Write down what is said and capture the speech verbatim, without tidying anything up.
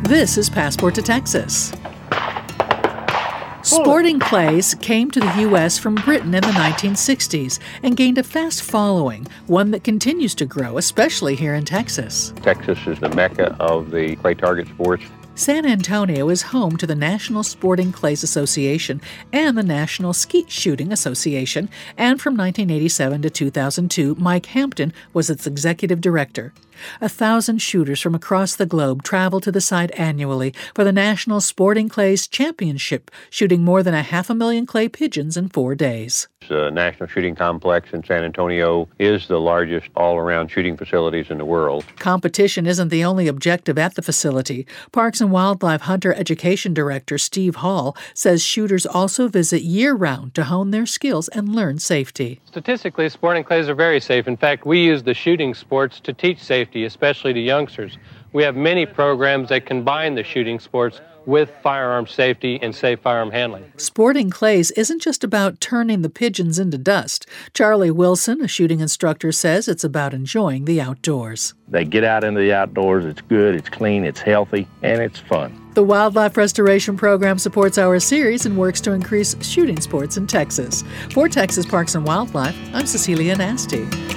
This is Passport to Texas. Sporting clays came to the U S from Britain in the nineteen sixties and gained a fast following, one that continues to grow, especially here in Texas. Texas is the mecca of the clay target sports. San Antonio is home to the National Sporting Clays Association and the National Skeet Shooting Association, and from nineteen eighty-seven to two thousand two, Mike Hampton was its executive director. A thousand shooters from across the globe travel to the site annually for the National Sporting Clays Championship, shooting more than a half a million clay pigeons in four days. The National Shooting Complex in San Antonio is the largest all-around shooting facilities in the world. Competition isn't the only objective at the facility. Parks and Wildlife Hunter Education Director Steve Hall says shooters also visit year-round to hone their skills and learn safety. Statistically, sporting clays are very safe. In fact, we use the shooting sports to teach safety, especially to youngsters. We have many programs that combine the shooting sports with firearm safety and safe firearm handling. Sporting clays isn't just about turning the pigeons into dust. Charlie Wilson, a shooting instructor, says it's about enjoying the outdoors. They get out into the outdoors, it's good, it's clean, it's healthy, and it's fun. The Wildlife Restoration Program supports our series and works to increase shooting sports in Texas. For Texas Parks and Wildlife, I'm Cecilia Nasty.